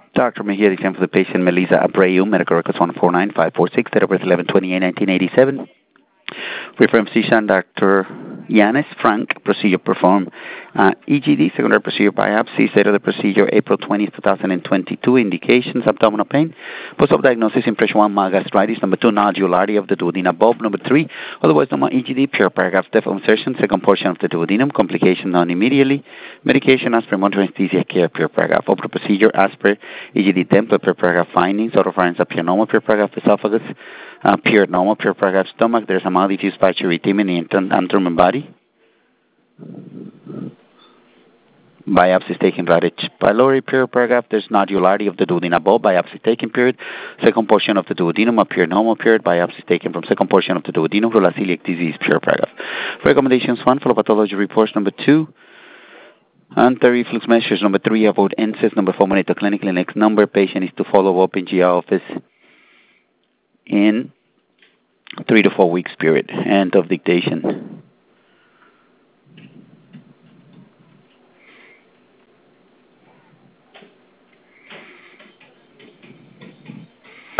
Dr. Mejia, exam for the patient Melissa Abreu, medical records 149546, date of birth 11/28/1987. Referring physician Dr. Yanis Frank, procedure performed. EGD, secondary procedure biopsy, date of the procedure April 20th, 2022. Indications, abdominal pain. Post-op diagnosis, impression 1, mild gastritis. Number 2, nodularity of the duodenum bulb. Number 3, otherwise known as EGD, pure paragraph, depth of insertion, second portion of the duodenum, complication known immediately. Medication, as per monitoring anesthesia care, pure paragraph. Open procedure, as per EGD template, pure paragraph findings. Autopharynx pure normal, pure paragraph esophagus. Pure normal, pure paragraph stomach. There's a mild diffuse patchy erythema in the abdomen body. Biopsy is taken right H. pylori, pure paragraph. There's nodularity of the duodenum bulb. Biopsy taken period. Second portion of the duodenum, a pure normal period. Biopsy taken from second portion of the duodenum. Rulaceliac disease, pure paragraph. Recommendations 1, follow pathology reports. Number 2, anti-reflux measures. Number 3, avoid NSAIDs. Number 4, monitor clinically. Next number, patient is to follow up in GI office in 3 to 4 weeks period. End of dictation.